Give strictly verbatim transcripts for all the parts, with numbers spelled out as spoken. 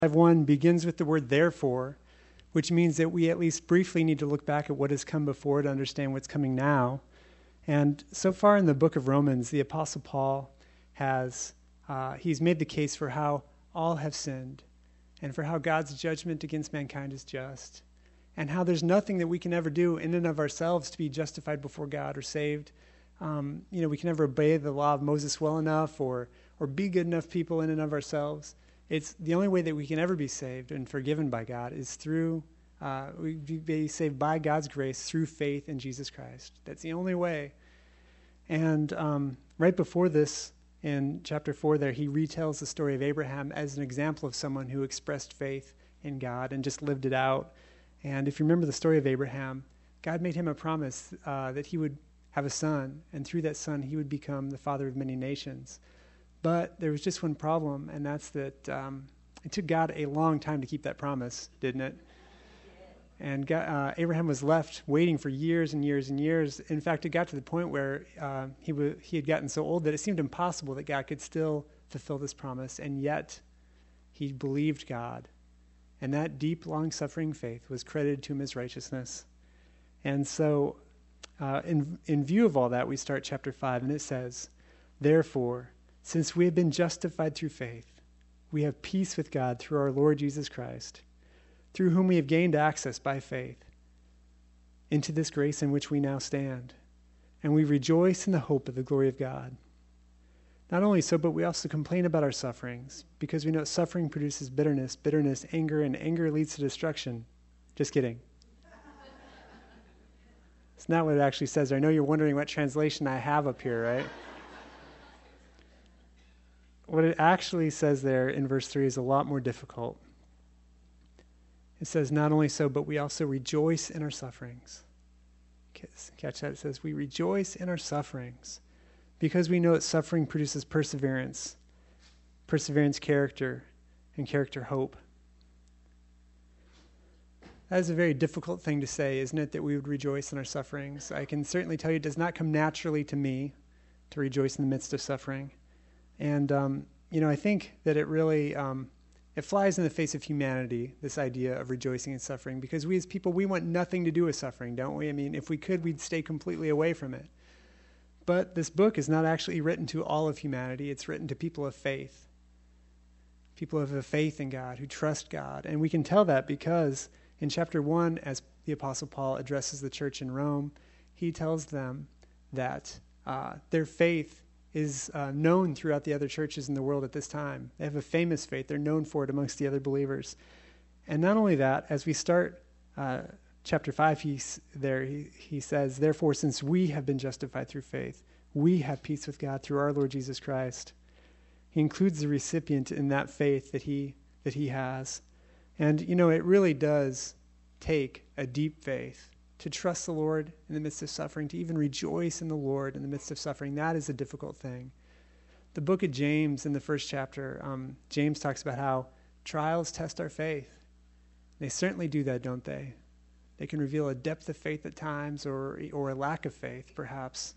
five one begins with the word therefore, which means that we at least briefly need to look back at what has come before to understand what's coming now. And so far in the book of Romans, the Apostle Paul has, uh, he's made the case for how all have sinned and for how God's judgment against mankind is just and how there's nothing that we can ever do in and of ourselves to be justified before God or saved. Um, you know, we can never obey the law of Moses well enough or or be good enough people in and of ourselves. It's the only way that we can ever be saved and forgiven by God is through, uh, we be saved by God's grace through faith in Jesus Christ. That's the only way. And um, right before this, in chapter four there, he retells the story of Abraham as an example of someone who expressed faith in God and just lived it out. And if you remember the story of Abraham, God made him a promise uh, that he would have a son, and through that son he would become the father of many nations. But there was just one problem, and that's that um, it took God a long time to keep that promise, didn't it? And God, uh, Abraham was left waiting for years and years and years. In fact, it got to the point where uh, he w- he had gotten so old that it seemed impossible that God could still fulfill this promise, and yet he believed God. And that deep, long-suffering faith was credited to him as righteousness. And so uh, in, in view of all that, we start chapter five, and it says, "Therefore, since we have been justified through faith, we have peace with God through our Lord Jesus Christ, through whom we have gained access by faith into this grace in which we now stand. And we rejoice in the hope of the glory of God. Not only so, but we also complain about our sufferings, because we know suffering produces bitterness, bitterness, anger, and anger leads to destruction." Just kidding. It's not what it actually says. I know you're wondering what translation I have up here, right? What it actually says there in verse three is a lot more difficult. It says, "Not only so, but we also rejoice in our sufferings." Catch that? It says, "We rejoice in our sufferings because we know that suffering produces perseverance, perseverance character, and character hope." That is a very difficult thing to say, isn't it, that we would rejoice in our sufferings? I can certainly tell you it does not come naturally to me to rejoice in the midst of suffering. And, um, you know, I think that it really, um, it flies in the face of humanity, this idea of rejoicing in suffering, because we as people, we want nothing to do with suffering, don't we? I mean, if we could, we'd stay completely away from it. But this book is not actually written to all of humanity. It's written to people of faith, people who have a faith in God, who trust God. And we can tell that because in chapter one, as the Apostle Paul addresses the church in Rome, he tells them that uh, their faith is uh, known throughout the other churches in the world at this time. They have a famous faith. They're known for it amongst the other believers. And not only that, as we start uh, chapter five, he's there, he, he says, "Therefore, since we have been justified through faith, we have peace with God through our Lord Jesus Christ." He includes the recipient in that faith that he that he has. And, you know, it really does take a deep faith to trust the Lord in the midst of suffering, to even rejoice in the Lord in the midst of suffering. That is a difficult thing. The book of James, in the first chapter, um, James talks about how trials test our faith. They certainly do that, don't they? They can reveal a depth of faith at times or or a lack of faith, perhaps.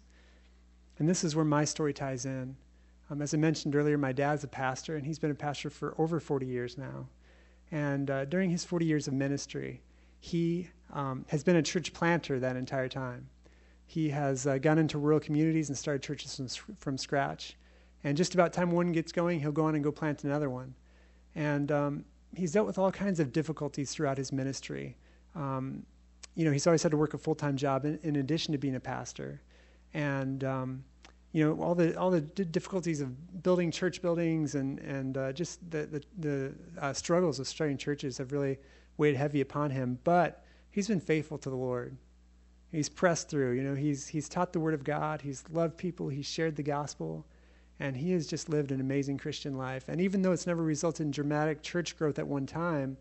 And this is where my story ties in. Um, as I mentioned earlier, my dad's a pastor, and he's been a pastor for over forty years now. And uh, during his forty years of ministry, he um, has been a church planter that entire time. He has uh, gone into rural communities and started churches from, from scratch. And just about time one gets going, he'll go on and go plant another one. And um, he's dealt with all kinds of difficulties throughout his ministry. Um, you know, he's always had to work a full-time job in, in addition to being a pastor. And, um, you know, all the all the d- difficulties of building church buildings and, and uh, just the, the, the uh, struggles of starting churches have really weighed heavy upon him. But he's been faithful to the Lord. He's pressed through. You know, he's he's taught the Word of God. He's loved people. He's shared the gospel. And he has just lived an amazing Christian life. And even though it's never resulted in dramatic church growth at one time,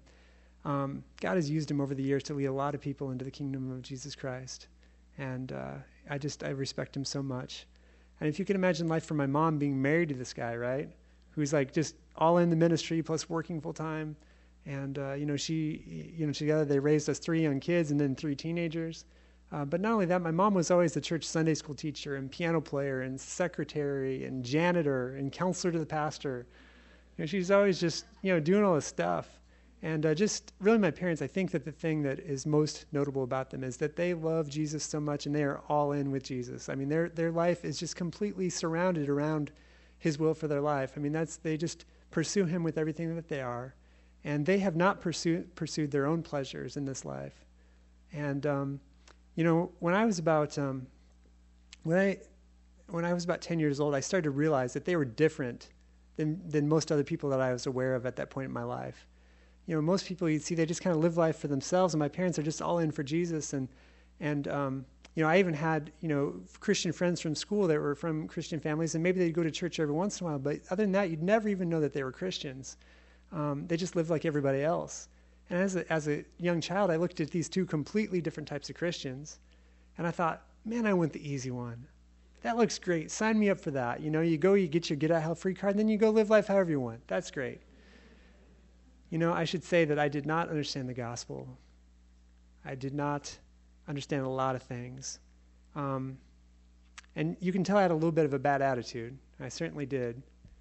um, God has used him over the years to lead a lot of people into the kingdom of Jesus Christ. And uh, I just, I respect him so much. And if you can imagine life for my mom being married to this guy, right? Who's like just all in the ministry plus working full time. And, uh, you know, she, you know, together they raised us three young kids and then three teenagers. Uh, but not only that, my mom was always the church Sunday school teacher and piano player and secretary and janitor and counselor to the pastor. You know, she's always just, you know, doing all this stuff. And uh, just really my parents, I think that the thing that is most notable about them is that they love Jesus so much and they are all in with Jesus. I mean, their their life is just completely surrounded around his will for their life. I mean, that's they just pursue him with everything that they are. And they have not pursued pursued their own pleasures in this life. And, um, you know, when I was about, um, when I when I was about ten years old, I started to realize that they were different than than most other people that I was aware of at that point in my life. You know, most people you'd see, they just kind of live life for themselves, and my parents are just all in for Jesus. And, and um, you know, I even had, you know, Christian friends from school that were from Christian families, and maybe they'd go to church every once in a while, but other than that, you'd never even know that they were Christians. Um, they just lived like everybody else. And as a, as a young child, I looked at these two completely different types of Christians, and I thought, man, I want the easy one. That looks great. Sign me up for that. You know, you go, you get your get-out-hell-free card, and then you go live life however you want. That's great. You know, I should say that I did not understand the gospel. I did not understand a lot of things. Um, and you can tell I had a little bit of a bad attitude. I certainly did.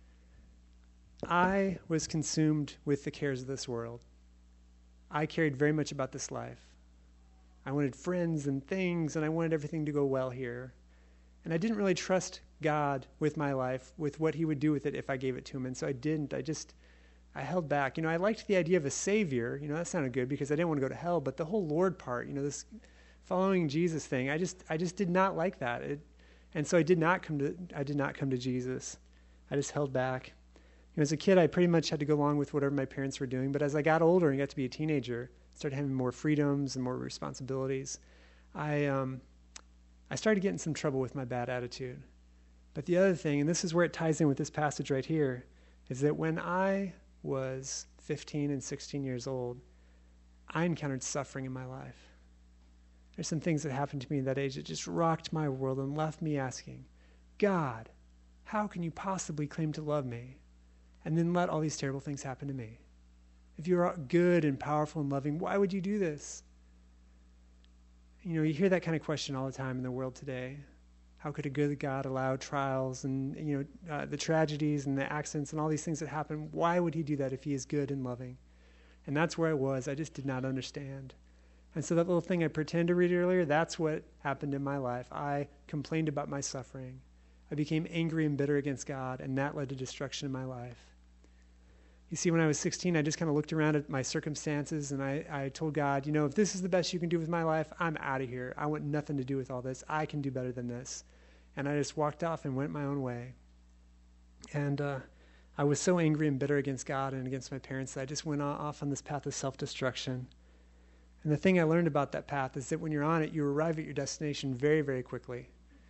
I was consumed with the cares of this world. I cared very much about this life. I wanted friends and things, and I wanted everything to go well here. And I didn't really trust God with my life, with what he would do with it if I gave it to him. And so I didn't. I just... I held back. You know, I liked the idea of a savior. You know, that sounded good because I didn't want to go to hell. But the whole Lord part, you know, this following Jesus thing, I just, I just did not like that. It, and so I did not come to, I did not come to Jesus. I just held back. You know, as a kid, I pretty much had to go along with whatever my parents were doing. But as I got older and got to be a teenager, started having more freedoms and more responsibilities, I, um, I started getting some trouble with my bad attitude. But the other thing, and this is where it ties in with this passage right here, is that when I was fifteen and sixteen years old, I encountered suffering in my life. There's some things that happened to me at that age that just rocked my world and left me asking, God, how can you possibly claim to love me and then let all these terrible things happen to me? If you're good and powerful and loving, why would you do this? You know, you hear that kind of question all the time in the world today. How could a good God allow trials and, you know, uh, the tragedies and the accidents and all these things that happen? Why would he do that if he is good and loving? And that's where I was. I just did not understand. And so that little thing I pretended to read earlier, that's what happened in my life. I complained about my suffering. I became angry and bitter against God, and that led to destruction in my life. You see, when I was sixteen, I just kind of looked around at my circumstances, and I, I told God, you know, if this is the best you can do with my life, I'm out of here. I want nothing to do with all this. I can do better than this. And I just walked off and went my own way. And uh, I was so angry and bitter against God and against my parents that I just went off on this path of self-destruction. And the thing I learned about that path is that when you're on it, you arrive at your destination very, very quickly.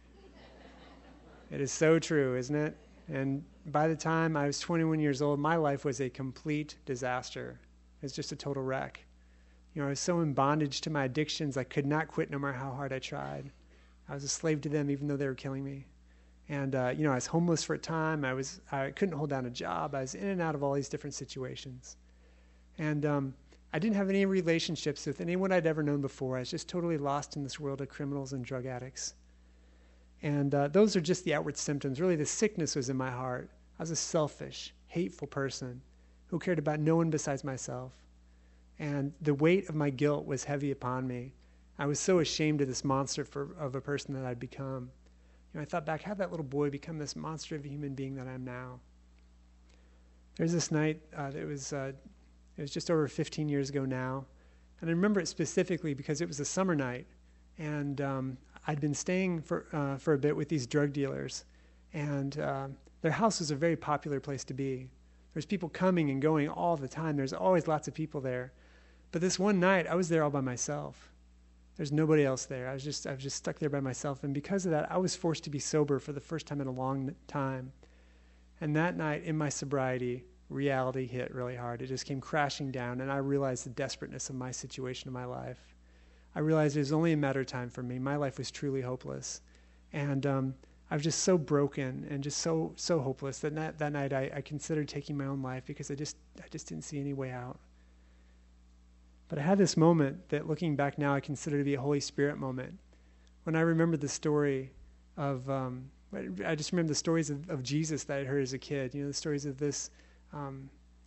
It is so true, isn't it? And by the time I was twenty-one years old, my life was a complete disaster. It was just a total wreck. You know, I was so in bondage to my addictions, I could not quit no matter how hard I tried. I was a slave to them even though they were killing me. And, uh, you know, I was homeless for a time. I was I couldn't hold down a job. I was in and out of all these different situations. And um, I didn't have any relationships with anyone I'd ever known before. I was just totally lost in this world of criminals and drug addicts. And uh, those are just the outward symptoms. Really, the sickness was in my heart. I was a selfish, hateful person who cared about no one besides myself. And the weight of my guilt was heavy upon me. I was so ashamed of this monster for, of a person that I'd become. You know, I thought back, how did that little boy become this monster of a human being that I am now? There's this night uh, that was, uh, it was just over fifteen years ago now. And I remember it specifically because it was a summer night. And um, I'd been staying for uh, for a bit with these drug dealers. And uh, their house was a very popular place to be. There's people coming and going all the time. There's always lots of people there. But this one night, I was there all by myself. There's nobody else there. I was just I was just stuck there by myself. And because of that, I was forced to be sober for the first time in a long time. And that night, in my sobriety, reality hit really hard. It just came crashing down, and I realized the desperateness of my situation in my life. I realized it was only a matter of time for me. My life was truly hopeless. And um, I was just so broken and just so so hopeless that that, that night I, I considered taking my own life because I just I just didn't see any way out. But I had this moment that, looking back now, I consider to be a Holy Spirit moment. When I remember the story of, um, I just remember the stories of, of Jesus that I heard as a kid. You know, the stories of this um,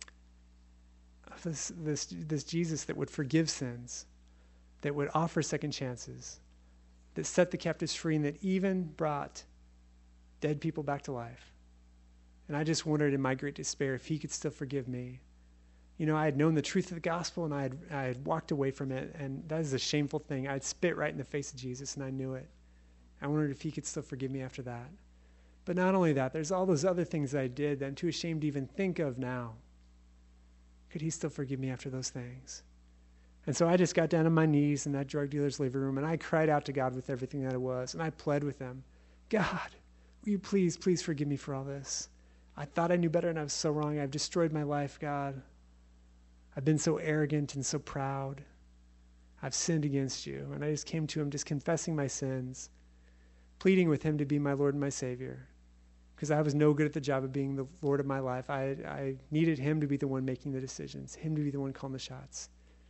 of this, this, this Jesus that would forgive sins, that would offer second chances, that set the captives free, and that even brought dead people back to life. And I just wondered in my great despair if he could still forgive me. You know, I had known the truth of the gospel, and I had, I had walked away from it, and that is a shameful thing. I had spit right in the face of Jesus, and I knew it. I wondered if he could still forgive me after that. But not only that, there's all those other things that I did that I'm too ashamed to even think of now. Could he still forgive me after those things? And so I just got down on my knees in that drug dealer's living room, and I cried out to God with everything that I was, and I pled with him, God, will you please, please forgive me for all this? I thought I knew better, and I was so wrong. I've destroyed my life, God. I've been so arrogant and so proud. I've sinned against you. And I just came to him just confessing my sins, pleading with him to be my Lord and my Savior, because I was no good at the job of being the Lord of my life. I, I needed him to be the one making the decisions, him to be the one calling the shots.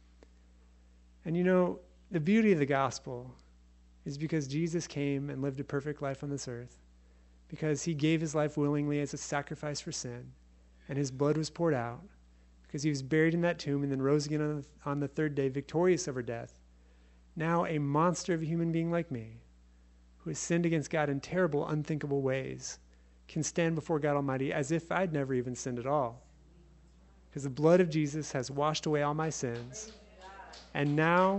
And you know, the beauty of the gospel is because Jesus came and lived a perfect life on this earth, because he gave his life willingly as a sacrifice for sin, and his blood was poured out, because he was buried in that tomb and then rose again on the, on the third day, victorious over death. Now a monster of a human being like me, who has sinned against God in terrible, unthinkable ways, can stand before God Almighty as if I'd never even sinned at all. Because the blood of Jesus has washed away all my sins. And now,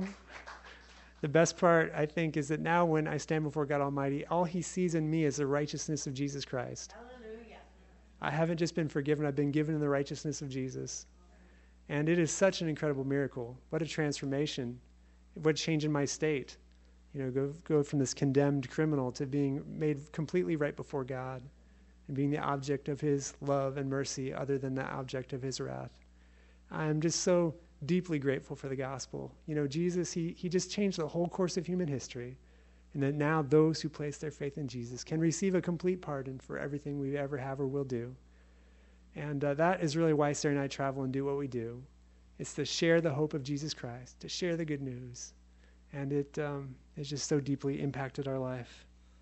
the best part, I think, is that now when I stand before God Almighty, all he sees in me is the righteousness of Jesus Christ. Hallelujah. I haven't just been forgiven, I've been given in the righteousness of Jesus. And it is such an incredible miracle. What a transformation. What a change in my state. You know, go go from this condemned criminal to being made completely right before God and being the object of his love and mercy other than the object of his wrath. I'm just so deeply grateful for the gospel. You know, Jesus, he he just changed the whole course of human history, and that now those who place their faith in Jesus can receive a complete pardon for everything we ever have or will do. And uh, that is really why Sarah and I travel and do what we do. It's to share the hope of Jesus Christ, to share the good news. And it um, has just so deeply impacted our life.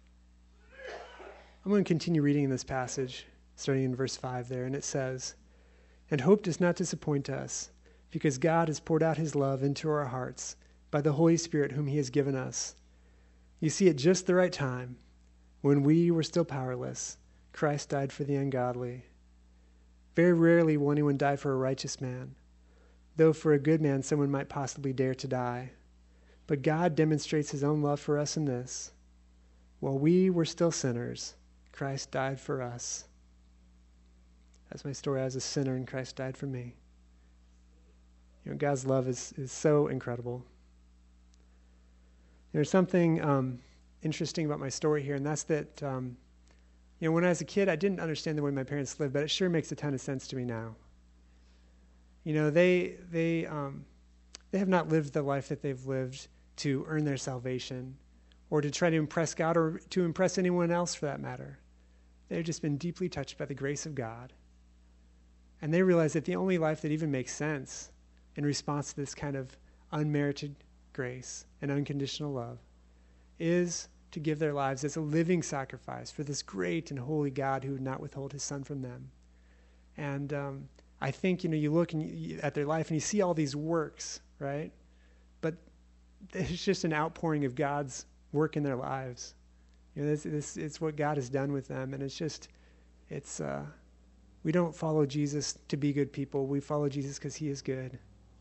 I'm going to continue reading in this passage, starting in verse five there, and it says, "And hope does not disappoint us, because God has poured out his love into our hearts by the Holy Spirit whom he has given us. You see, at just the right time, when we were still powerless, Christ died for the ungodly. Very rarely will anyone die for a righteous man, though for a good man someone might possibly dare to die. But God demonstrates his own love for us in this: while we were still sinners, Christ died for us." That's my story. I was a sinner and Christ died for me. You know, God's love is, is so incredible. There's something um, interesting about my story here, and that's that um, You know, when I was a kid, I didn't understand the way my parents lived, but it sure makes a ton of sense to me now. You know, they they um, they have not lived the life that they've lived to earn their salvation or to try to impress God or to impress anyone else for that matter. They've just been deeply touched by the grace of God. And they realize that the only life that even makes sense in response to this kind of unmerited grace and unconditional love is to give their lives as a living sacrifice for this great and holy God who would not withhold his son from them. And um, I think, you know, you look and you, at their life and you see all these works, right? But it's just an outpouring of God's work in their lives. You know, this, this it's what God has done with them, and it's just, it's, uh, we don't follow Jesus to be good people. We follow Jesus because he is good.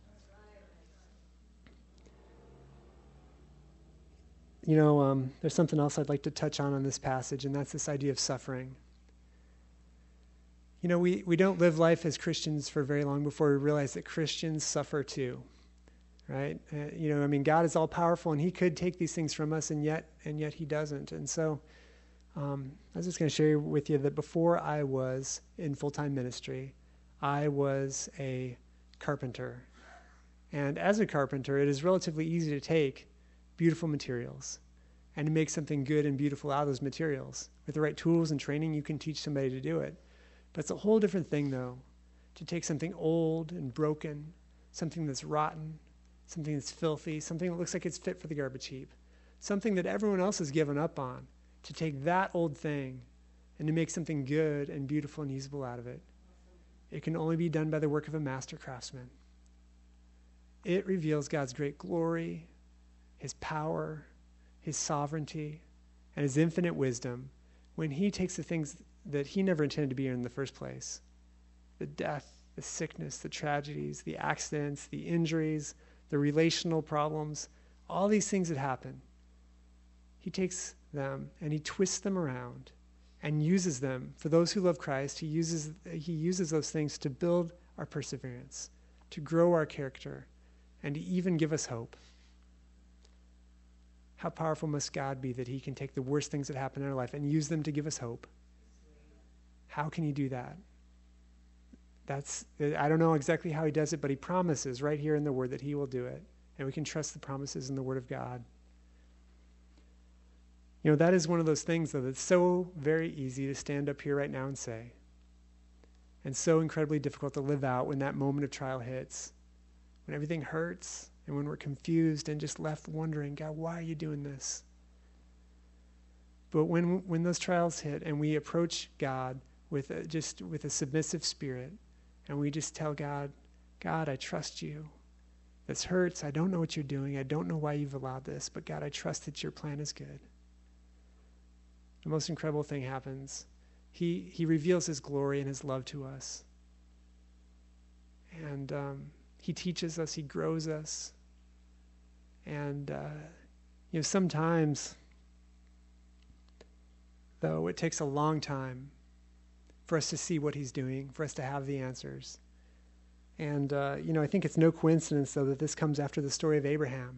You know, um, there's something else I'd like to touch on in this passage, and that's this idea of suffering. You know, we, we don't live life as Christians for very long before we realize that Christians suffer too, right? Uh, you know, I mean, God is all powerful, and he could take these things from us, and yet and yet he doesn't. And so um, I was just going to share with you that before I was in full-time ministry, I was a carpenter. And as a carpenter, it is relatively easy to take beautiful materials and to make something good and beautiful out of those materials. With the right tools and training, you can teach somebody to do it. But it's a whole different thing, though, to take something old and broken, something that's rotten, something that's filthy, something that looks like it's fit for the garbage heap, something that everyone else has given up on, to take that old thing and to make something good and beautiful and usable out of it. It can only be done by the work of a master craftsman. It reveals God's great glory, his power, his sovereignty, and his infinite wisdom when he takes the things that he never intended to be in the first place. The death, the sickness, the tragedies, the accidents, the injuries, the relational problems, all these things that happen. He takes them and he twists them around and uses them. For those who love Christ, he uses, he uses those things to build our perseverance, to grow our character, and to even give us hope. How powerful must God be that he can take the worst things that happen in our life and use them to give us hope? How can he do that? That's, I don't know exactly how he does it, but he promises right here in the Word that he will do it. And we can trust the promises in the Word of God. You know, that is one of those things, though, that's so very easy to stand up here right now and say, and so incredibly difficult to live out when that moment of trial hits, when everything hurts, and when we're confused and just left wondering, God, why are you doing this? But when when those trials hit and we approach God with a, just with a submissive spirit, and we just tell God, God, I trust you. This hurts. I don't know what you're doing. I don't know why you've allowed this, but God, I trust that your plan is good. The most incredible thing happens. He he reveals his glory and his love to us. And um, he teaches us, he grows us. And, uh, you know, sometimes, though, it takes a long time for us to see what he's doing, for us to have the answers. And, uh, you know, I think it's no coincidence, though, that this comes after the story of Abraham.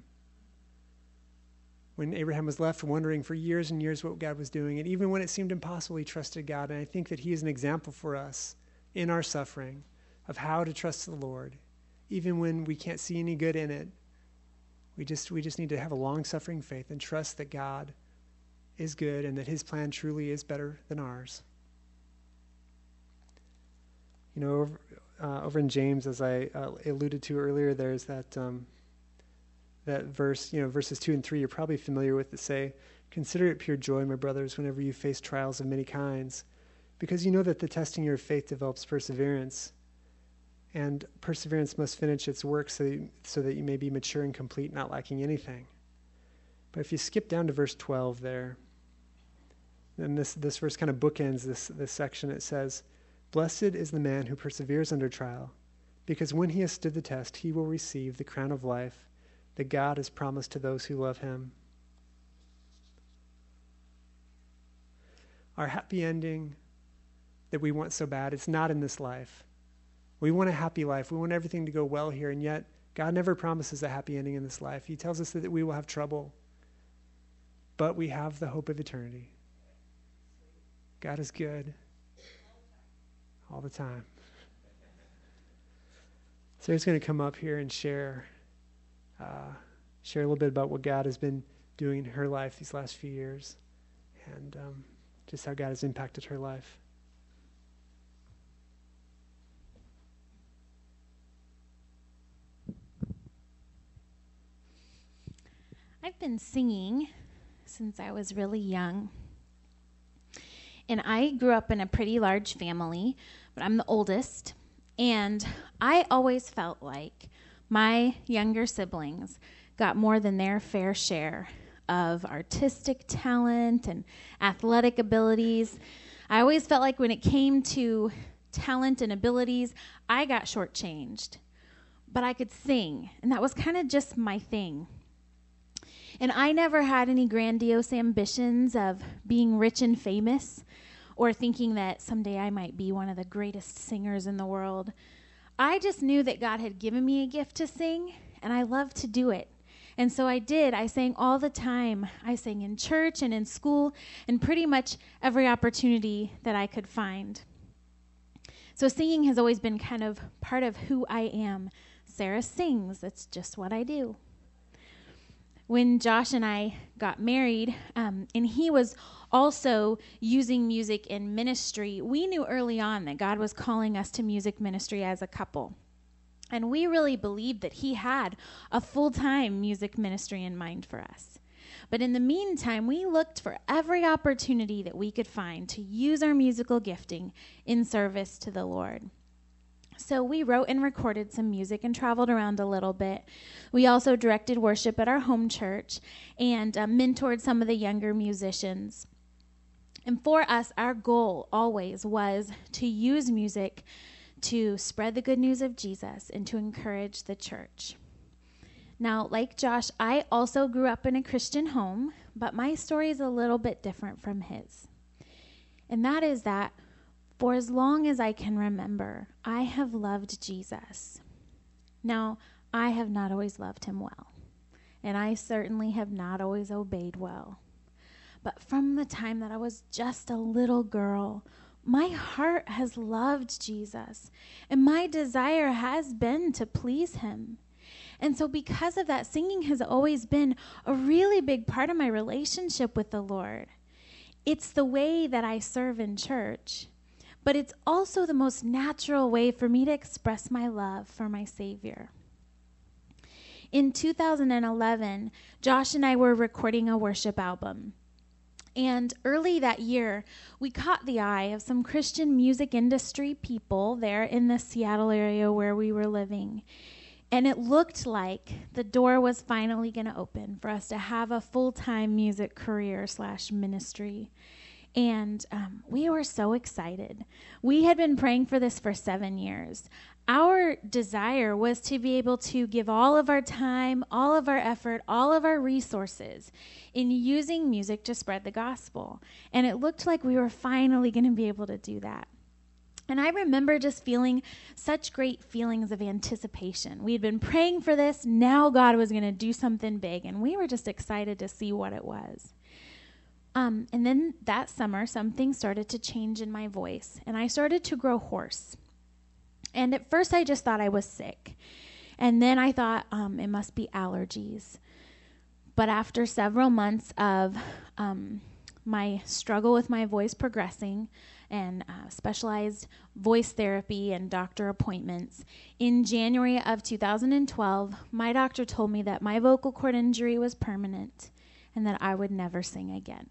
When Abraham was left wondering for years and years what God was doing, and even when it seemed impossible, he trusted God. And I think that he is an example for us in our suffering of how to trust the Lord. Even when we can't see any good in it, we just we just need to have a long-suffering faith and trust that God is good and that his plan truly is better than ours. You know, over, uh, over in James, as I uh, alluded to earlier, there's that um, that verse, you know, verses two and three, you're probably familiar with, that say, "Consider it pure joy, my brothers, whenever you face trials of many kinds, because you know that the testing of your faith develops perseverance. And perseverance must finish its work so that, you, so that you may be mature and complete, not lacking anything." But if you skip down to verse twelve there, then this, this verse kind of bookends this, this section. It says, "Blessed is the man who perseveres under trial, because when he has stood the test, he will receive the crown of life that God has promised to those who love him." Our happy ending that we want so bad, it's not in this life. We want a happy life. We want everything to go well here, and yet God never promises a happy ending in this life. He tells us that we will have trouble, but we have the hope of eternity. God is good all the time. Sarah's going to come up here and share, uh, share a little bit about what God has been doing in her life these last few years, and um, just how God has impacted her life. I've been singing since I was really young. And I grew up in a pretty large family, but I'm the oldest. And I always felt like my younger siblings got more than their fair share of artistic talent and athletic abilities. I always felt like when it came to talent and abilities, I got shortchanged. But I could sing, and that was kind of just my thing. And I never had any grandiose ambitions of being rich and famous or thinking that someday I might be one of the greatest singers in the world. I just knew that God had given me a gift to sing, and I loved to do it. And so I did. I sang all the time. I sang in church and in school and pretty much every opportunity that I could find. So singing has always been kind of part of who I am. Sarah sings. That's just what I do. When Josh and I got married, um, and he was also using music in ministry, we knew early on that God was calling us to music ministry as a couple. And we really believed that he had a full-time music ministry in mind for us. But in the meantime, we looked for every opportunity that we could find to use our musical gifting in service to the Lord. So we wrote and recorded some music and traveled around a little bit. We also directed worship at our home church and uh, mentored some of the younger musicians. And for us, our goal always was to use music to spread the good news of Jesus and to encourage the church. Now, like Josh, I also grew up in a Christian home, but my story is a little bit different from his. And that is that for as long as I can remember, I have loved Jesus. Now, I have not always loved him well, and I certainly have not always obeyed well. But from the time that I was just a little girl, my heart has loved Jesus, and my desire has been to please him. And so because of that, singing has always been a really big part of my relationship with the Lord. It's the way that I serve in church, but it's also the most natural way for me to express my love for my Savior. In two thousand eleven, Josh and I were recording a worship album. And early that year, we caught the eye of some Christian music industry people there in the Seattle area where we were living. And it looked like the door was finally going to open for us to have a full-time music career slash ministry. And um, we were so excited. We had been praying for this for seven years. Our desire was to be able to give all of our time, all of our effort, all of our resources in using music to spread the gospel. And it looked like we were finally going to be able to do that. And I remember just feeling such great feelings of anticipation. We had been praying for this. Now God was going to do something big. And we were just excited to see what it was. Um, and then that summer, something started to change in my voice. And I started to grow hoarse. And at first, I just thought I was sick. And then I thought um, it must be allergies. But after several months of um, my struggle with my voice progressing, and uh, specialized voice therapy and doctor appointments, in January of two thousand twelve, my doctor told me that my vocal cord injury was permanent and that I would never sing again.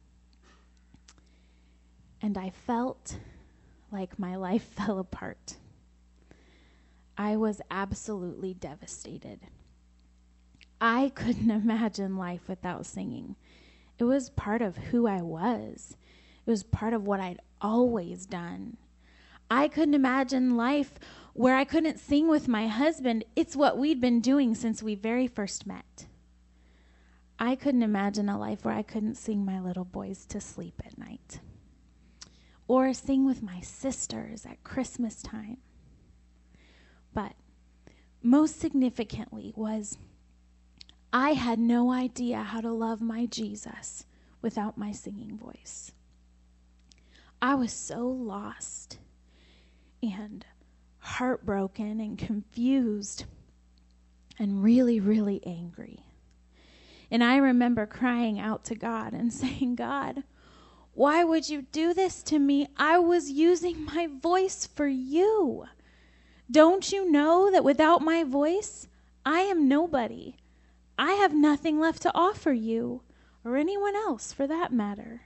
And I felt like my life fell apart. I was absolutely devastated. I couldn't imagine life without singing. It was part of who I was. It was part of what I'd always done. I couldn't imagine life where I couldn't sing with my husband. It's what we'd been doing since we very first met. I couldn't imagine a life where I couldn't sing my little boys to sleep at night, or sing with my sisters at Christmas time. But most significantly was I had no idea how to love my Jesus without my singing voice. I was so lost and heartbroken and confused and really, really angry. And I remember crying out to God and saying, God, why would you do this to me? I was using my voice for you. Don't you know that without my voice, I am nobody? I have nothing left to offer you, or anyone else for that matter.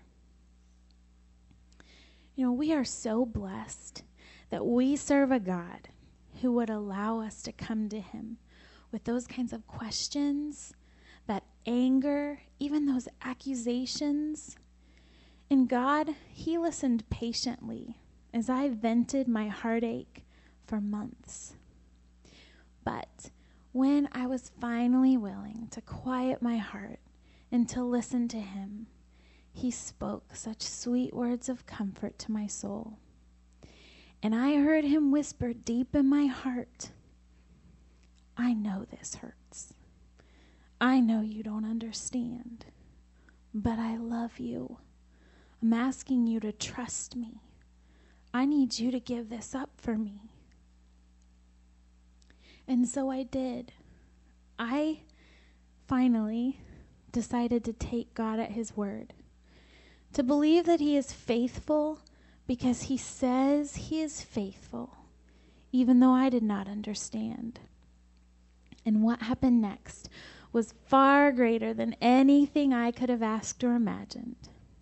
You know, we are so blessed that we serve a God who would allow us to come to him with those kinds of questions, that anger, even those accusations. And God, he listened patiently as I vented my heartache for months. But when I was finally willing to quiet my heart and to listen to him, he spoke such sweet words of comfort to my soul. And I heard him whisper deep in my heart, I know this hurts. I know you don't understand, but I love you. I'm asking you to trust me. I need you to give this up for me. And so I did. I finally decided to take God at his word, to believe that he is faithful because he says he is faithful, even though I did not understand. And what happened next was far greater than anything I could have asked or imagined.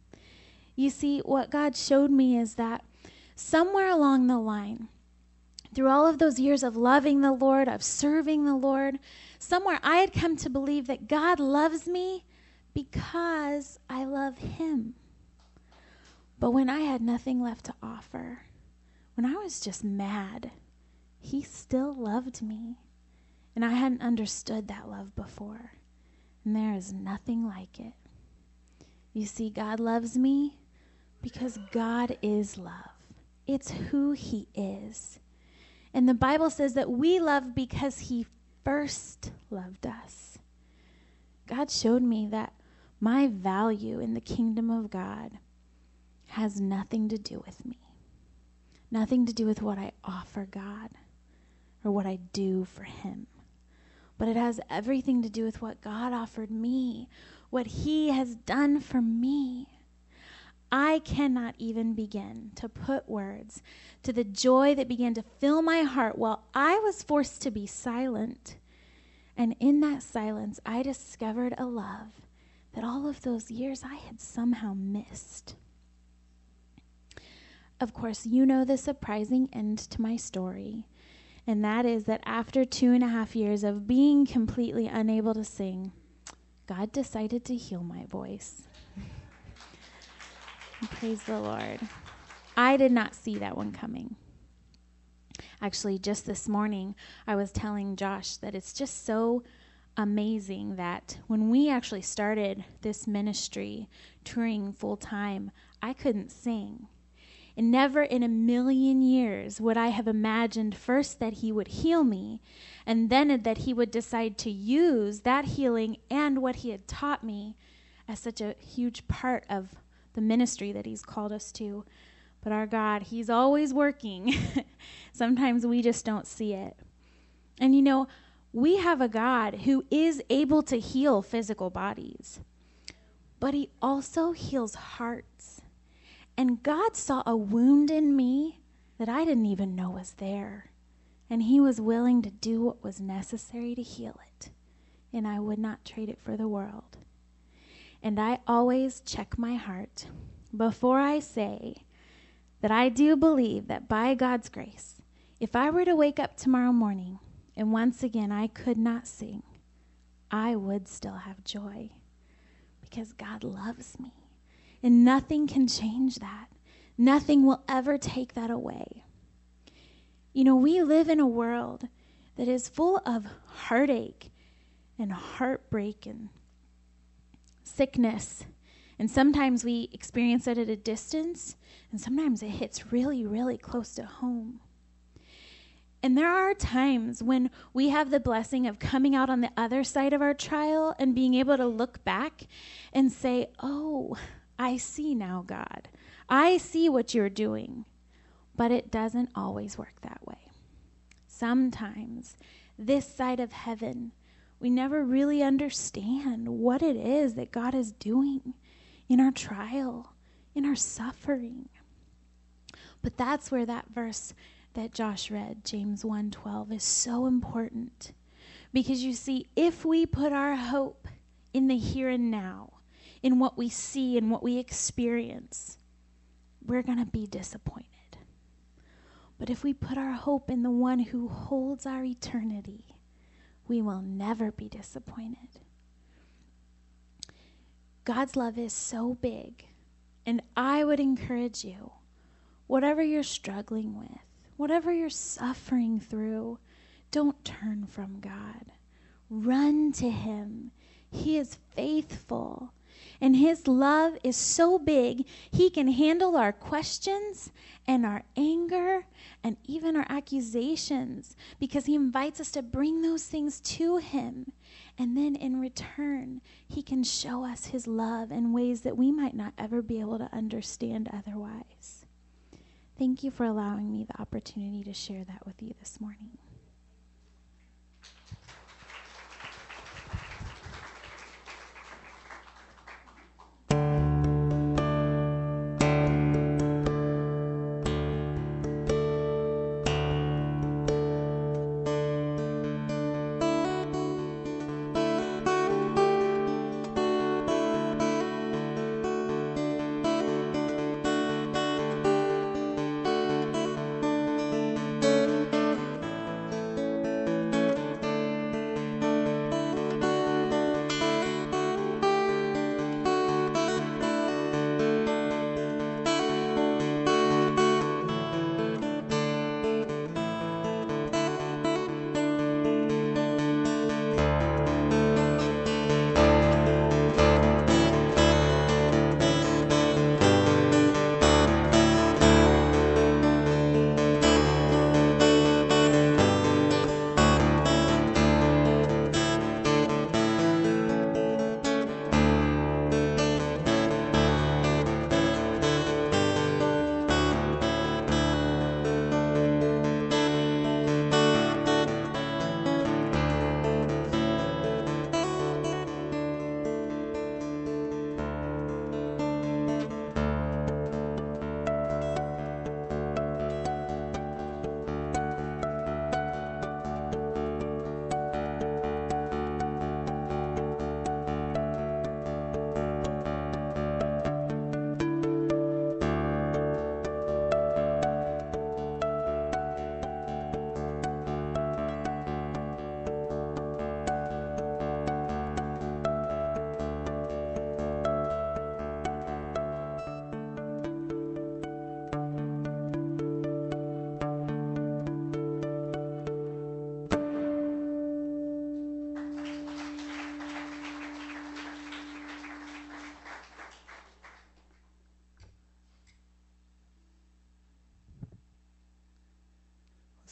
You see, what God showed me is that somewhere along the line, through all of those years of loving the Lord, of serving the Lord, somewhere I had come to believe that God loves me because I love him. But when I had nothing left to offer, when I was just mad, he still loved me. And I hadn't understood that love before. And there is nothing like it. You see, God loves me because God is love. It's who he is. And the Bible says that we love because he first loved us. God showed me that my value in the kingdom of God has nothing to do with me. Nothing to do with what I offer God or what I do for him. But it has everything to do with what God offered me, what he has done for me. I cannot even begin to put words to the joy that began to fill my heart while I was forced to be silent. And in that silence, I discovered a love that all of those years I had somehow missed. Of course, you know the surprising end to my story, and that is that after two and a half years of being completely unable to sing, God decided to heal my voice. Praise the Lord. I did not see that one coming. Actually, just this morning, I was telling Josh that it's just so amazing that when we actually started this ministry, touring full time, I couldn't sing. And never in a million years would I have imagined first that he would heal me, and then that he would decide to use that healing and what he had taught me as such a huge part of the ministry that he's called us to. But our God, he's always working. Sometimes we just don't see it. And you know, we have a God who is able to heal physical bodies, but he also heals hearts. And God saw a wound in me that I didn't even know was there. And he was willing to do what was necessary to heal it. And I would not trade it for the world. And I always check my heart before I say that I do believe that by God's grace, if I were to wake up tomorrow morning and once again I could not sing, I would still have joy because God loves me. And nothing can change that. Nothing will ever take that away. You know, we live in a world that is full of heartache and heartbreak and sickness. And sometimes we experience it at a distance, and sometimes it hits really, really close to home. And there are times when we have the blessing of coming out on the other side of our trial and being able to look back and say, oh, I see now, God. I see what you're doing. But it doesn't always work that way. Sometimes this side of heaven, we never really understand what it is that God is doing in our trial, in our suffering. But that's where that verse that Josh read, James one twelve, is so important. Because you see, if we put our hope in the here and now, in what we see and what we experience, we're going to be disappointed. But if we put our hope in the one who holds our eternity, we will never be disappointed. God's love is so big, and I would encourage you, whatever you're struggling with, whatever you're suffering through, don't turn from God. Run to him. He is faithful. And his love is so big, he can handle our questions and our anger and even our accusations, because he invites us to bring those things to him. And then in return, he can show us his love in ways that we might not ever be able to understand otherwise. Thank you for allowing me the opportunity to share that with you this morning.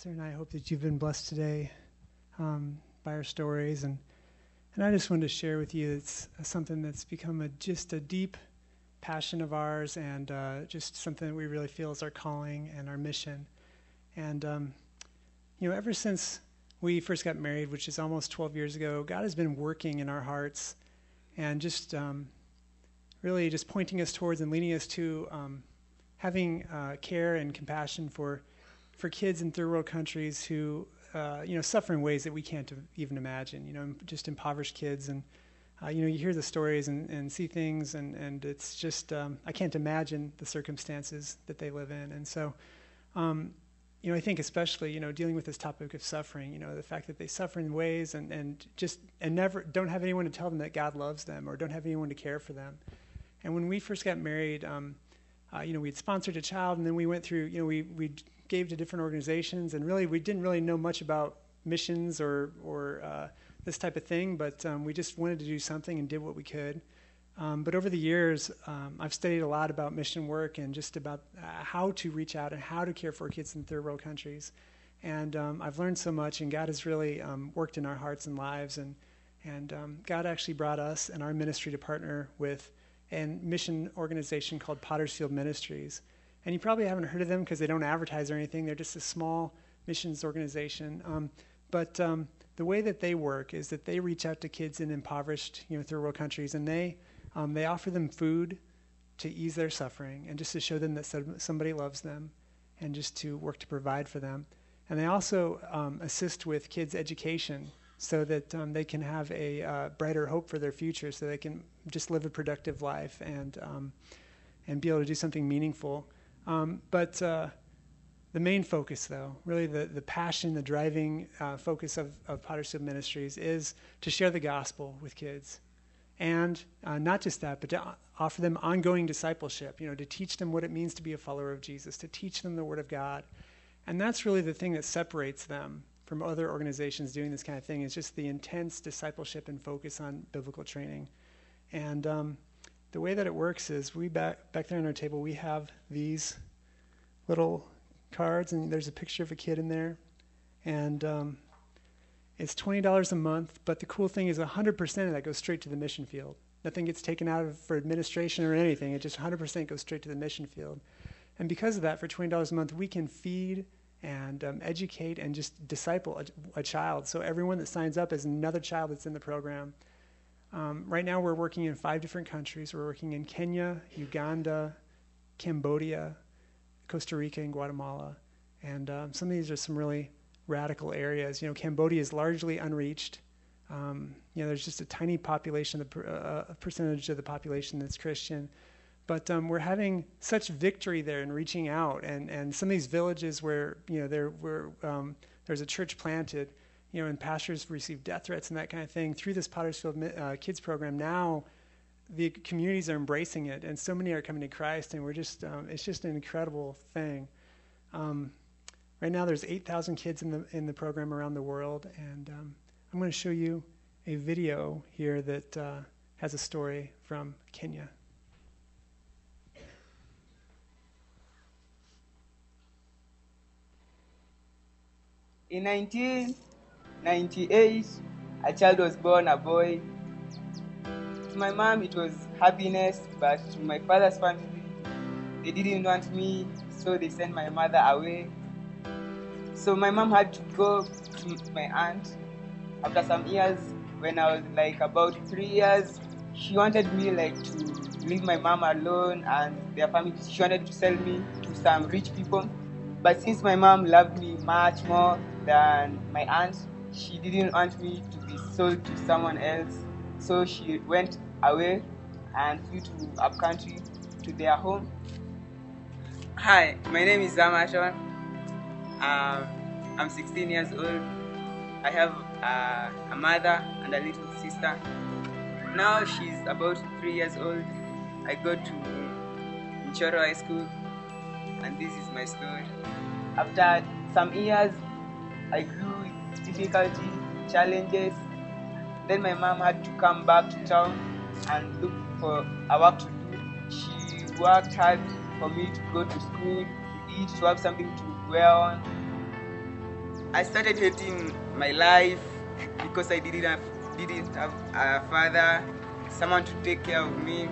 Esther and I hope that you've been blessed today um, by our stories. And, and I just wanted to share with you it's something that's become a, just a deep passion of ours, and uh, just something that we really feel is our calling and our mission. And, um, you know, ever since we first got married, which is almost twelve years ago, God has been working in our hearts and just um, really just pointing us towards and leading us to um, having uh, care and compassion for for kids in third world countries who, uh, you know, suffer in ways that we can't even imagine, you know, just impoverished kids. And, uh, you know, you hear the stories and, and see things, and, and it's just, um, I can't imagine the circumstances that they live in. And so, um, you know, I think especially, you know, dealing with this topic of suffering, you know, the fact that they suffer in ways and, and just, and never, don't have anyone to tell them that God loves them, or don't have anyone to care for them. And when we first got married, um, uh, you know, we'd sponsored a child, and then we went through, you know, we, we gave to different organizations, and really we didn't really know much about missions or, or uh, this type of thing, but um, we just wanted to do something and did what we could. Um, but over the years, um, I've studied a lot about mission work and just about uh, how to reach out and how to care for kids in third world countries. And um, I've learned so much, and God has really um, worked in our hearts and lives. And, and um, God actually brought us and our ministry to partner with a mission organization called Pottersfield Ministries. And you probably haven't heard of them because they don't advertise or anything. They're just a small missions organization. Um, but um, the way that they work is that they reach out to kids in impoverished, you know, third world countries, and they um, they offer them food to ease their suffering and just to show them that somebody loves them, and just to work to provide for them. And they also um, assist with kids' education so that um, they can have a uh, brighter hope for their future, so they can just live a productive life and um, and be able to do something meaningful. Um, but uh, the main focus, though, really the, the passion, the driving uh, focus of, of Pottersfield Ministries is to share the gospel with kids. And uh, not just that, but to offer them ongoing discipleship, you know, to teach them what it means to be a follower of Jesus, to teach them the Word of God. And that's really the thing that separates them from other organizations doing this kind of thing, is just the intense discipleship and focus on biblical training. And um, the way that it works is we back back there on our table, we have these little cards, and there's a picture of a kid in there. And um, it's twenty dollars a month, but the cool thing is one hundred percent of that goes straight to the mission field. Nothing gets taken out of for administration or anything. It just one hundred percent goes straight to the mission field. And because of that, for twenty dollars a month, we can feed and um, educate and just disciple a, a child. So everyone that signs up is another child that's in the program. Um, right now we're working in five different countries. We're working in Kenya, Uganda, Cambodia, Costa Rica, and Guatemala. And um, some of these are some really radical areas. You know, Cambodia is largely unreached. Um, you know, there's just a tiny population, uh, a percentage of the population that's Christian. But um, we're having such victory there in reaching out. And, and some of these villages where, you know, there were, um, there's a church planted, you know, and pastors receive death threats and that kind of thing. Through this Pottersfield uh, Kids program, now the communities are embracing it, and so many are coming to Christ, and we're just, um, it's just an incredible thing. Um, right now there's eight thousand kids in the in the program around the world, and um, I'm going to show you a video here that uh, has a story from Kenya. In nineteen ninety-eight, a child was born, a boy. To my mom, it was happiness, but to my father's family, they didn't want me, so they sent my mother away. So my mom had to go to my aunt. After some years, when I was like about three years, she wanted me like to leave my mom alone and their family. She wanted to sell me to some rich people. But since my mom loved me much more than my aunt, she didn't want me to be sold to someone else. So she went away and flew to up country to their home. Hi, my name is Zamashon. Um, I'm sixteen years old. I have uh, a mother and a little sister. Now she's about three years old. I go to Nchoro High School, and this is my story. After some years, I grew with difficulty, challenges. Then my mom had to come back to town and look for a work to do. She worked hard for me to go to school, to eat, to have something to wear on. I started hating my life because I didn't have, didn't have a father, someone to take care of me.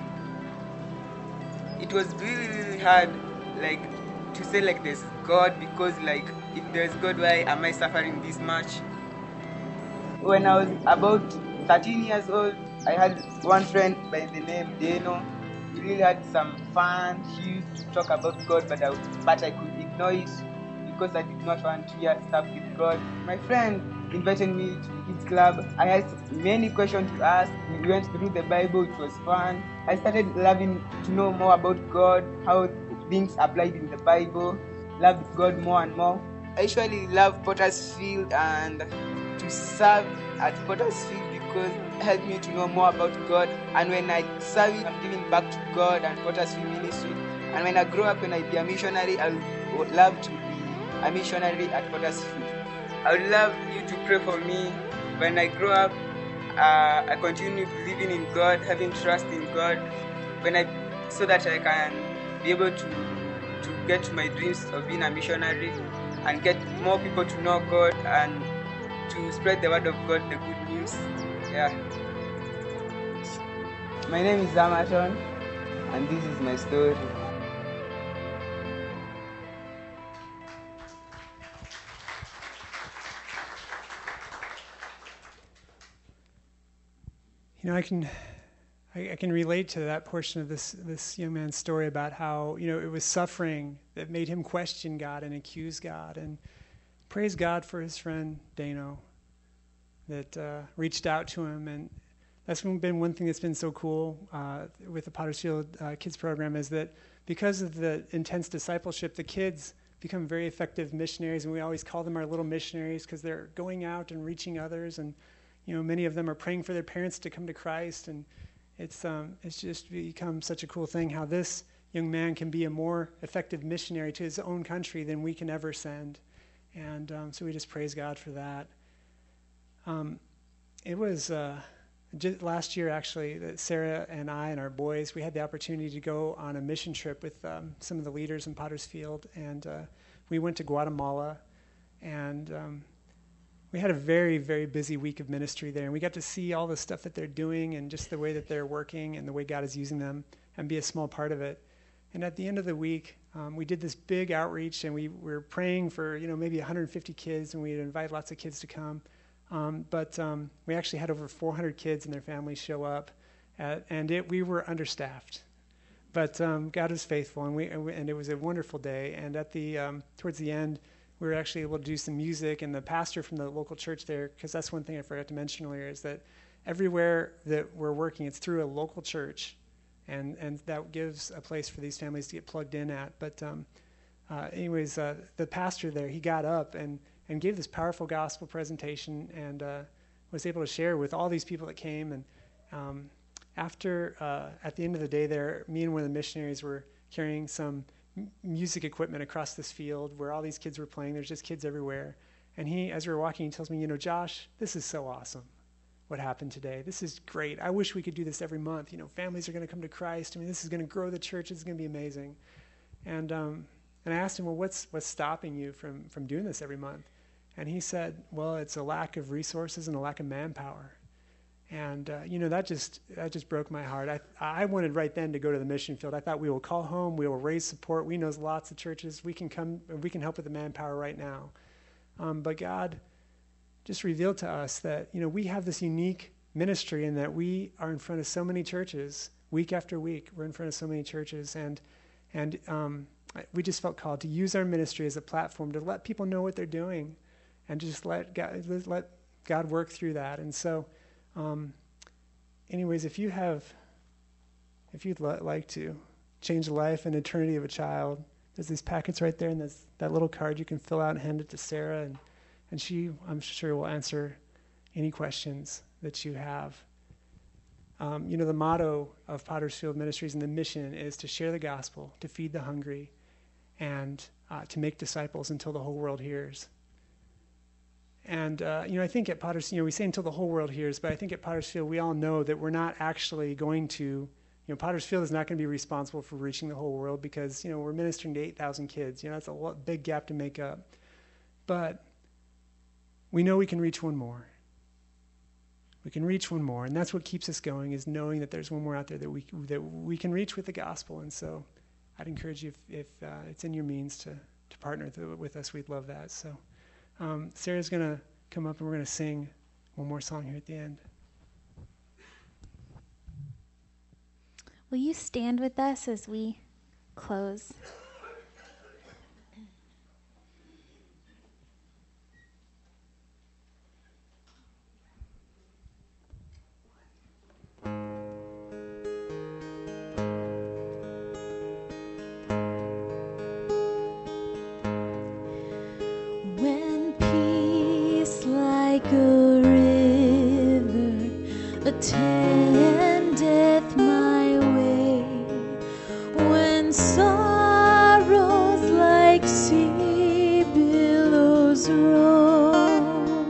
It was really, really hard, like, to say like there's God, because like, if there's God, why am I suffering this much? When I was about thirteen years old, I had one friend by the name Dano. We really had some fun. He used to talk about God, but I, but I could ignore it because I did not want to hear stuff with God. My friend invited me to the kids club. I had many questions to ask. We went through the Bible. It was fun. I started loving to know more about God, how things applied in the Bible. Loved God more and more. I usually love Potter's Field and to serve at Potter's Field because it helped me to know more about God. And when I serve, I'm giving back to God and Potter's Field ministry. And when I grow up and I be a missionary, I would love to be a missionary at Potter's Field. I would love you to pray for me. When I grow up, uh, I continue believing in God, having trust in God, when I, so that I can be able to, to get to my dreams of being a missionary and get more people to know God and to spread the word of God, the good news. Yeah. My name is Zamaton, and this is my story. You know, I can, I, I can relate to that portion of this this young man's story about how, you know, it was suffering that made him question God and accuse God. And praise God for his friend Dano that uh, reached out to him. And that's been one thing that's been so cool uh, with the Potter's Field uh, Kids program, is that because of the intense discipleship, the kids become very effective missionaries, and we always call them our little missionaries because they're going out and reaching others. And you know, many of them are praying for their parents to come to Christ, and it's um, it's just become such a cool thing how this young man can be a more effective missionary to his own country than we can ever send. And um, so we just praise God for that. Um, it was uh, just last year, actually, that Sarah and I and our boys, we had the opportunity to go on a mission trip with um, some of the leaders in Potter's Field, and uh, we went to Guatemala, and um, we had a very, very busy week of ministry there, and we got to see all the stuff that they're doing and just the way that they're working and the way God is using them and be a small part of it. And at the end of the week, um, we did this big outreach, and we were praying for, you know, maybe one hundred fifty kids, and we'd invite lots of kids to come. Um, but um, we actually had over four hundred kids and their families show up, at, and it, we were understaffed. But um, God was faithful, and we and it was a wonderful day. And at the um, towards the end, we were actually able to do some music, and the pastor from the local church there, because that's one thing I forgot to mention earlier, is that everywhere that we're working, it's through a local church, and, and that gives a place for these families to get plugged in at. But um, uh, anyways, uh, the pastor there, he got up and, and gave this powerful gospel presentation, and uh, was able to share with all these people that came. And um, after, uh, at the end of the day there, me and one of the missionaries were carrying some music equipment across this field where all these kids were playing. There's just kids everywhere. And he, as we were walking, he tells me, you know, Josh, this is so awesome what happened today. This is great. I wish we could do this every month. You know, families are going to come to Christ. I mean, this is going to grow the church. This is going to be amazing. And um, and I asked him, well, what's what's stopping you from, from doing this every month? And he said, well, it's a lack of resources and a lack of manpower. And, uh, you know, that just that just broke my heart. I I wanted right then to go to the mission field. I thought, we will call home. We will raise support. We know lots of churches. We can come. We can help with the manpower right now. Um, but God just revealed to us that, you know, we have this unique ministry in that we are in front of so many churches week after week. We're in front of so many churches. And, and um, we just felt called to use our ministry as a platform to let people know what they're doing and just let God, let God work through that. And so... Um, anyways, if you have, if you'd li- like to change the life and eternity of a child, there's these packets right there, and there's that little card you can fill out and hand it to Sarah, and, and she, I'm sure, will answer any questions that you have. Um, you know, the motto of Potter's Field Ministries and the mission is to share the gospel, to feed the hungry, and uh, to make disciples until the whole world hears. And, uh, you know, I think at Potter's, you know, we say until the whole world hears, but I think at Potter's Field we all know that we're not actually going to, you know, Potter's Field is not going to be responsible for reaching the whole world because, you know, we're ministering to eight thousand kids. You know, that's a lot, big gap to make up. But we know we can reach one more. We can reach one more, and that's what keeps us going, is knowing that there's one more out there that we that we can reach with the gospel. And so I'd encourage you, if, if uh, it's in your means, to, to partner with, with us. We'd love that. So um, Sarah's going to come up, and we're going to sing one more song here at the end. Will you stand with us as we close? When peace like a river attendeth my way, when sorrows like sea billows roll,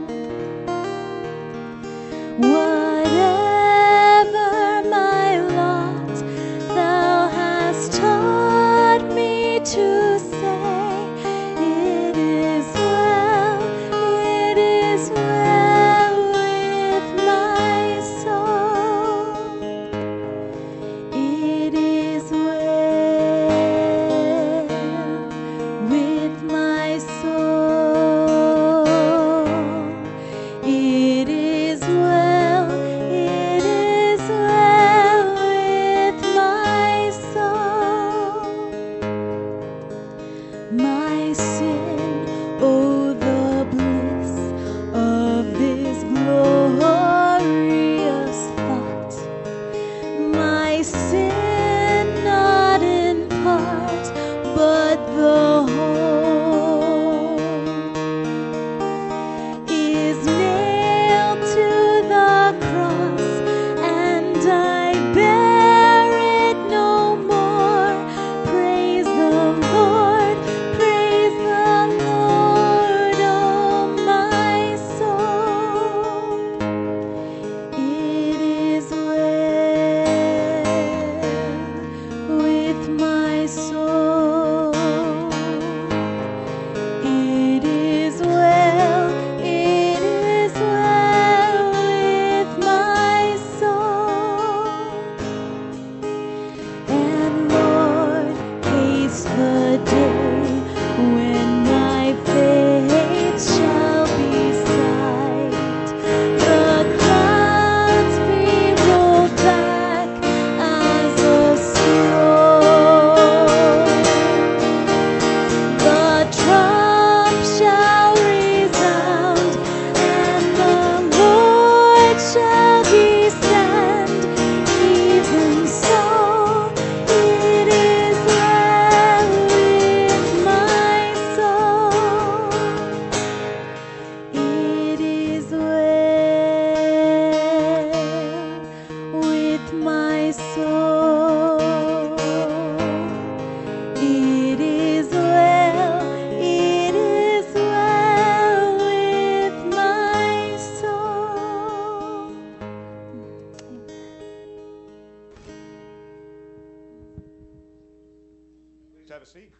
whatever my lot, thou hast taught me to say, it is well, it is well with my soul. It is well with my soul. It is well, it is well with my soul. My sin, oh the bliss of this glorious thought. My sin not in part, but the whole, is nailed to the cross, and I bear it no more. Praise the Lord, praise the Lord, oh my soul. It is well with my soul. It is well, it is well with my soul. And Lord, haste the day when my faith shall be sight. The clouds be rolled back as a scroll. The trump shall resound, and the Lord shall descend. Even so, it is well with my soul. It is well with my soul. It is well, it is well with my soul. Please have a seat.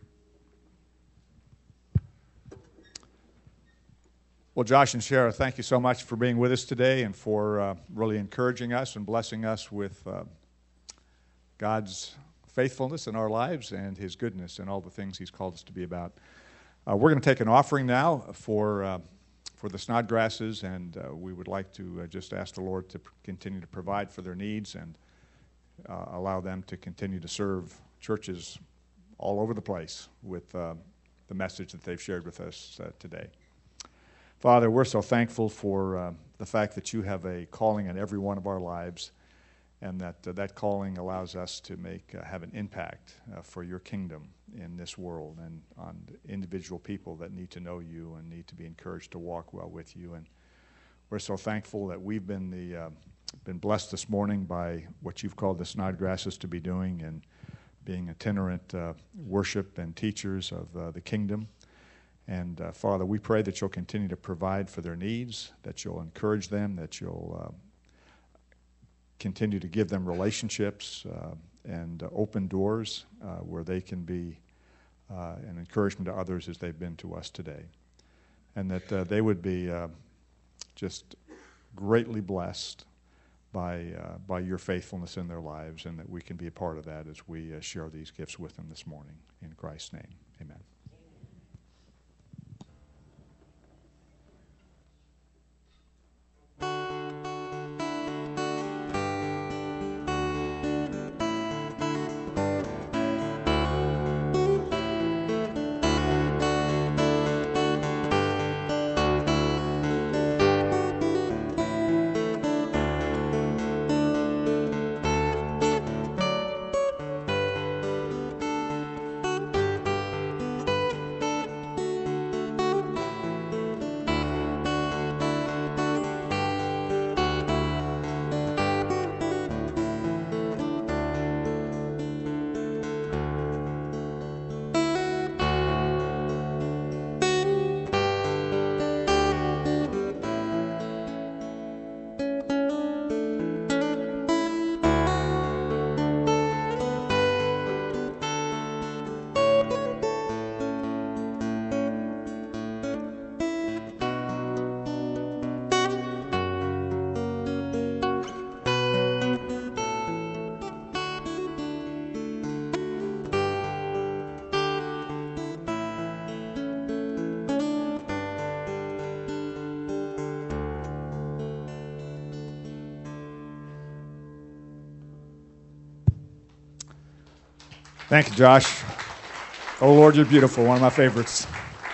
Well, Josh and Shara, thank you so much for being with us today and for uh, really encouraging us and blessing us with uh, God's faithfulness in our lives and His goodness and all the things He's called us to be about. Uh, we're going to take an offering now for uh, for the Snodgrasses, and uh, we would like to uh, just ask the Lord to p- continue to provide for their needs and uh, allow them to continue to serve churches all over the place with uh, the message that they've shared with us uh, today. Father, we're so thankful for uh, the fact that you have a calling in every one of our lives, and that uh, that calling allows us to make uh, have an impact uh, for your kingdom in this world and on individual people that need to know you and need to be encouraged to walk well with you. And we're so thankful that we've been the uh, been blessed this morning by what you've called the Snodgrasses to be doing and being itinerant uh, worship and teachers of uh, the kingdom. And uh, Father, we pray that you'll continue to provide for their needs, that you'll encourage them, that you'll uh, continue to give them relationships uh, and uh, open doors uh, where they can be uh, an encouragement to others as they've been to us today. And that uh, they would be uh, just greatly blessed by uh, by your faithfulness in their lives, and that we can be a part of that as we uh, share these gifts with them this morning. In Christ's name, amen. Thank you, Josh. Oh, Lord, you're beautiful. One of my favorites.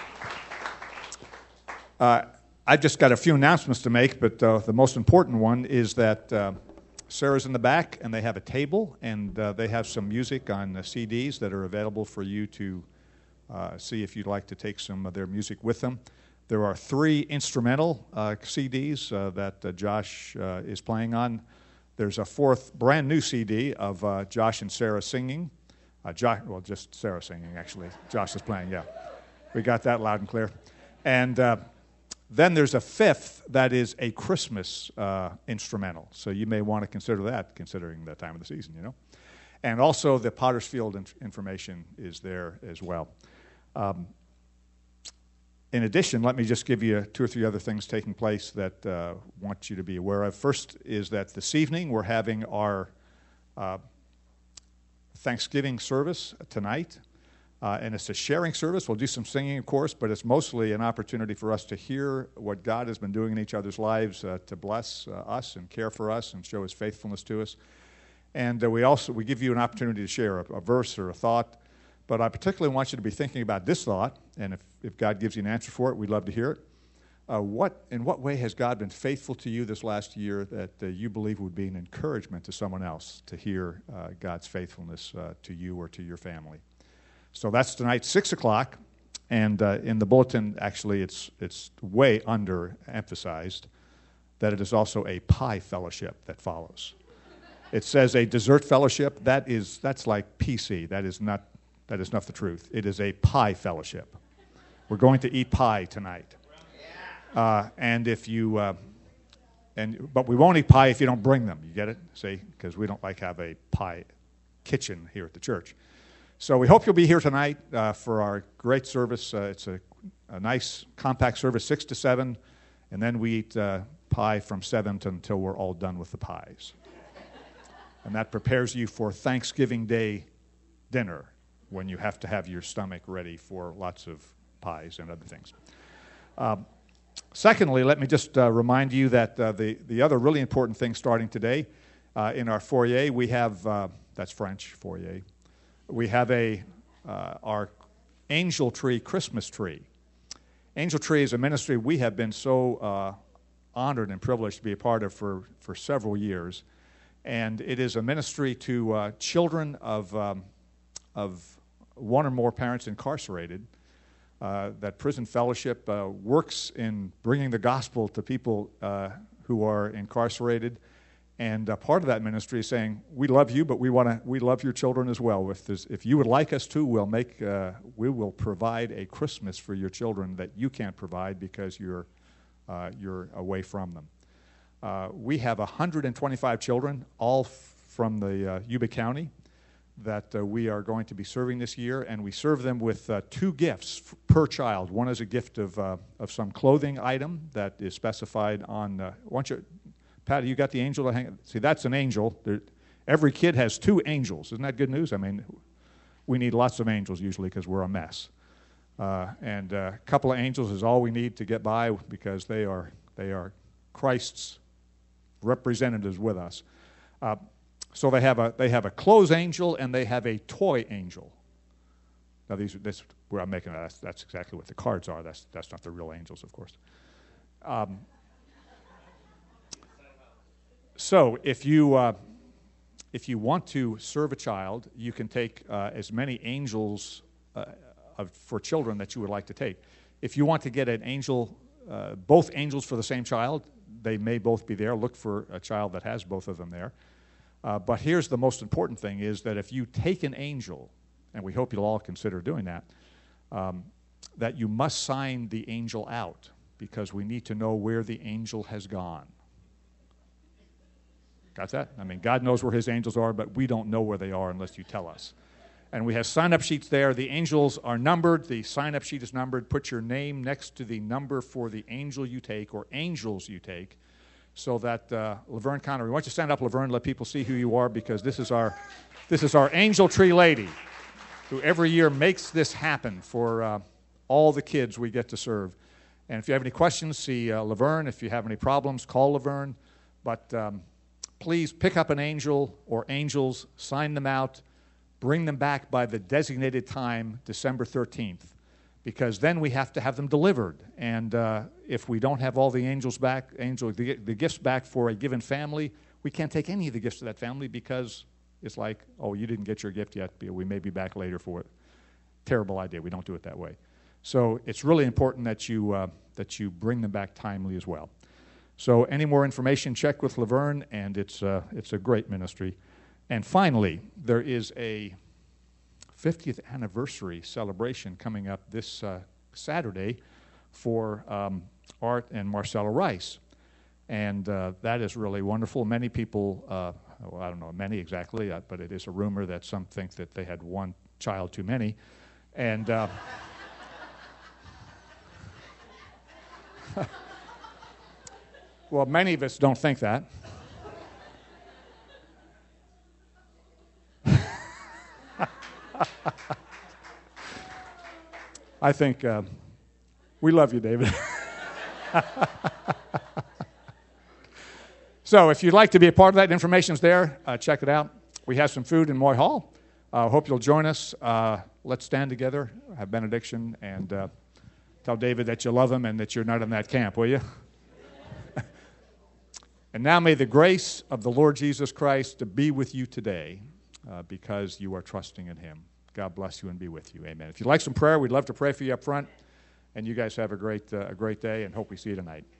Uh, I've just got a few announcements to make, but uh, the most important one is that uh, Sarah's in the back, and they have a table, and uh, they have some music on the C Ds that are available for you to uh, see if you'd like to take some of their music with them. There are three instrumental uh, C Ds uh, that uh, Josh uh, is playing on. There's a fourth brand new C D of uh, Josh and Sarah singing. Uh, Josh, well, just Sarah singing, actually. Josh is playing, yeah. We got that loud and clear. And uh, then there's a fifth that is a Christmas uh, instrumental. So you may want to consider that, considering the time of the season, you know. And also the Potter's Field inf- information is there as well. Um, in addition, let me just give you two or three other things taking place that I uh, want you to be aware of. First is that this evening we're having our uh, Thanksgiving service tonight, uh, and it's a sharing service. We'll do some singing, of course, but it's mostly an opportunity for us to hear what God has been doing in each other's lives, uh, to bless uh, us and care for us and show His faithfulness to us. And uh, we also we give you an opportunity to share a, a verse or a thought, but I particularly want you to be thinking about this thought, and if, if God gives you an answer for it, we'd love to hear it. Uh, what in what way has God been faithful to you this last year that uh, you believe would be an encouragement to someone else to hear uh, God's faithfulness uh, to you or to your family? So that's tonight, six o'clock, and uh, in the bulletin, actually, it's it's way under emphasized that it is also a pie fellowship that follows. It says a dessert fellowship. That is that's like P C. That is not that is not the truth. It is a pie fellowship. We're going to eat pie tonight. Uh, and if you, uh, and but we won't eat pie if you don't bring them. You get it? See, because we don't like have a pie kitchen here at the church. So we hope you'll be here tonight uh, for our great service. Uh, it's a, a nice compact service, six to seven, and then we eat uh, pie from seven to until we're all done with the pies. And that prepares you for Thanksgiving Day dinner when you have to have your stomach ready for lots of pies and other things. Um, Secondly, let me just uh, remind you that uh, the, the other really important thing starting today, uh, in our foyer, we have, uh, that's French, foyer, we have a uh, our Angel Tree Christmas tree. Angel Tree is a ministry we have been so uh, honored and privileged to be a part of for, for several years. And it is a ministry to uh, children of, um, of one or more parents incarcerated. Uh, that Prison Fellowship uh, works in bringing the gospel to people uh, who are incarcerated, and uh, part of that ministry is saying, "We love you, but we want to. We love your children as well. If, if you would like us to, we'll make. Uh, we will provide a Christmas for your children that you can't provide because you're uh, you're away from them." Uh, we have one hundred twenty-five children, all f- from the uh, Yuba County. that uh, we are going to be serving this year, and we serve them with uh, two gifts f- per child. One is a gift of uh, of some clothing item that is specified on. Uh, why don't you, Patty, you got the angel to hang? See, that's an angel. There, every kid has two angels. Isn't that good news? I mean, we need lots of angels usually because we're a mess. Uh, and uh, a couple of angels is all we need to get by because they are they are Christ's representatives with us. Uh, So they have a they have a clothes angel and they have a toy angel. Now these this where I'm making that's that's exactly what the cards are. That's that's not the real angels, of course. Um, so if you uh, if you want to serve a child, you can take uh, as many angels uh, of, for children that you would like to take. If you want to get an angel, uh, both angels for the same child, they may both be there. Look for a child that has both of them there. Uh, but here's the most important thing is that if you take an angel, and we hope you'll all consider doing that, um, that you must sign the angel out because we need to know where the angel has gone. Got that? I mean, God knows where his angels are, but we don't know where they are unless you tell us. And we have sign-up sheets there. The angels are numbered. The sign-up sheet is numbered. Put your name next to the number for the angel you take or angels you take, so that uh, Laverne Connery, why don't you stand up, Laverne, let people see who you are, because this is our this is our angel tree lady, who every year makes this happen for uh, all the kids we get to serve. And if you have any questions, see uh, Laverne. If you have any problems, call Laverne. But um, please pick up an angel or angels, sign them out, bring them back by the designated time, December thirteenth. Because then we have to have them delivered. And uh, if we don't have all the angels back, angel, the, the gifts back for a given family, we can't take any of the gifts to that family because it's like, oh, you didn't get your gift yet. We may be back later for it. Terrible idea. We don't do it that way. So it's really important that you uh, that you bring them back timely as well. So any more information, check with Laverne, and it's uh, it's a great ministry. And finally, there is a fiftieth anniversary celebration coming up this uh, Saturday for um, Art and Marcella Rice. And uh, that is really wonderful. Many people, uh, well, I don't know many exactly, uh, but it is a rumor that some think that they had one child too many. And uh, well, many of us don't think that. I think uh, we love you, David. So if you'd like to be a part of that, information's there. Uh, check it out. We have some food in Moy Hall. I uh, hope you'll join us. Uh, let's stand together, have benediction, and uh, tell David that you love him and that you're not in that camp, will you? And now may the grace of the Lord Jesus Christ to be with you today uh, because you are trusting in him. God bless you and be with you. Amen. If you'd like some prayer, we'd love to pray for you up front. And you guys have a great, uh, a great day, and hope we see you tonight.